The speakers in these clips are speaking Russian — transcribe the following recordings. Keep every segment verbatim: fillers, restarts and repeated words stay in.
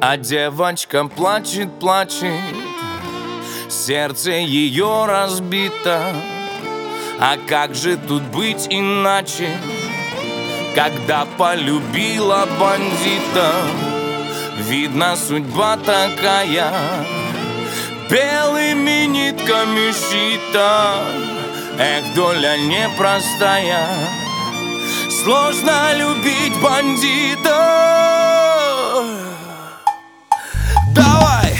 А девочка плачет, плачет, сердце ее разбито. А как же тут быть иначе, когда полюбила бандита? Видно, судьба такая, белыми нитками шита. Эх, доля непростая, сложно любить бандита. Давай!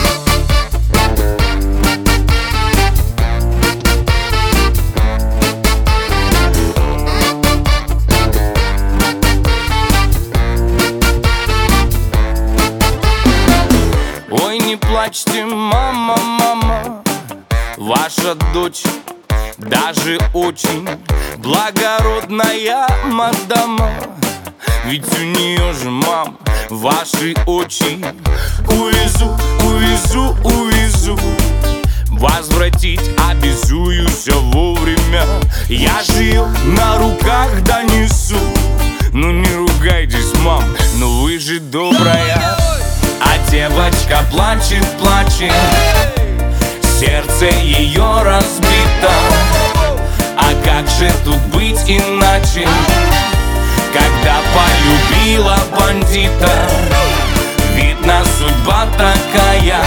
Ой, не плачьте, мама, мама, ваша дочь даже очень благородная мадама. Ведь у нее же, мам, ваши очи. Увезу, увезу, увезу, возвратить обязую все вовремя. Я же ее на руках донесу. Ну не ругайтесь, мам, но вы же добрая. А девочка плачет, плачет, сердце ее разбито. А как же тут быть иначе, когда полюбила бандита? Видно, судьба такая,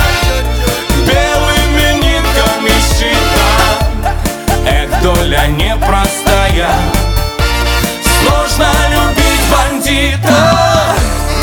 белыми нитками шита. Эх, доля непростая, сложно любить бандита.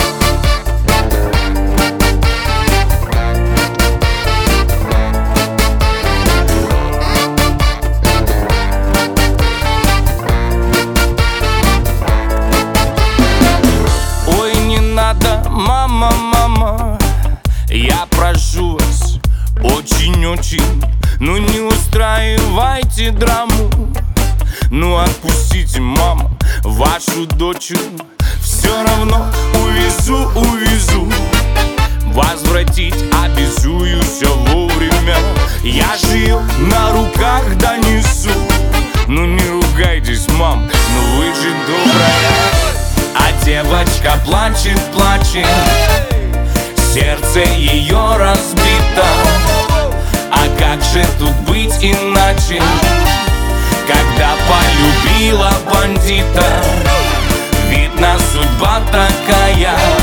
Мама, мама, я прошу вас очень-очень, ну не устраивайте драму. Ну отпустите, мама, вашу дочь. Все равно увезу, увезу, возвратить обязую все вовремя. Я же ее на руках донесу. Ну не ругайтесь, мам, ну вы же добрая. А девочка плачет, плачет, сердце ее разбито. А как же тут быть иначе, когда полюбила бандита? Видно, судьба такая,